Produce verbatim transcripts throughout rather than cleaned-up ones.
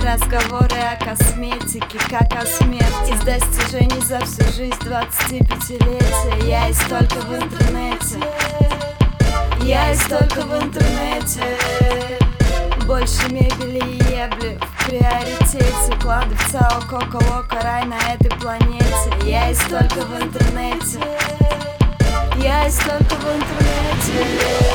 Разговоры о косметике, как о смерти. Из достижений за всю жизнь двадцатипятилетия. Я есть только в интернете. Я есть только в интернете. Больше мебели и ебли в приоритете. Клады в ЦАО, Кока-Лока, рай на этой планете. Я есть только в интернете. Я есть только в интернете.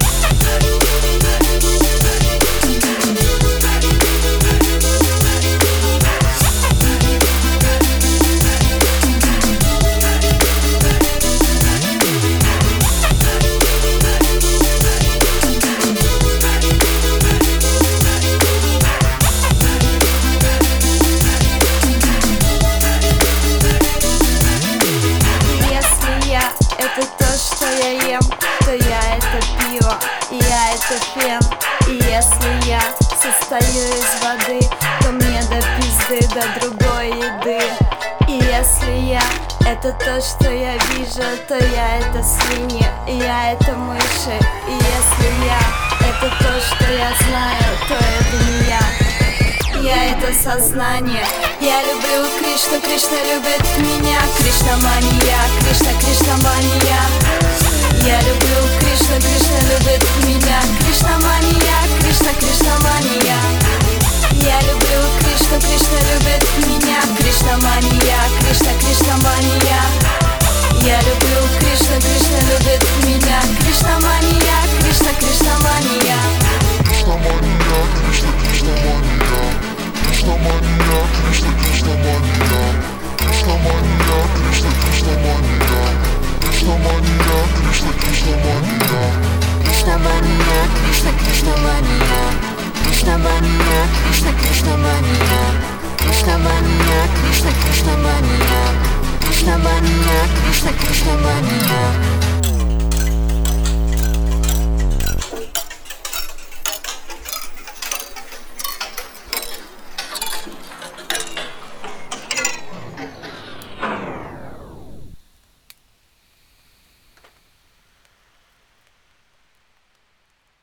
Это то, что я ем, то я это пиво, и я это фен. И если я состою из воды, то мне до пизды, до другой еды. И если я это то, что я вижу, то я это свинья, и я это мыши. И если я это то, что я знаю, то это не я. Я это сознание. Я люблю Кришну, Кришна любит меня. Кришна-мания, Кришна, Кришна-мания. Я люблю Кришну, Кришна любит меня. Кришна-мания, Кришна, Кришна-мания. Я люблю Кришну, Кришна любит меня. Кришна-мания, Кришна, Кришна-мания. Я люблю Кришну, Кришна любит меня. Кришна-мания, Кришна, Кришна-мания. Кришна-мания, Кришна, Кришна-мания. Кришна-мания, Кришна, Кришна-мания. Кришна-мания, Кришна, Кришна-мания. Кришна-мания, Кришна, Кришна-мания. Кришна-мания, Кришна, Кришна-мания. Кришна-мания, Кришна, Кришна-мания. Кришна-мания, Кришна, Кришна-мания. Кришна-мания, Кришна, Кришна-мания.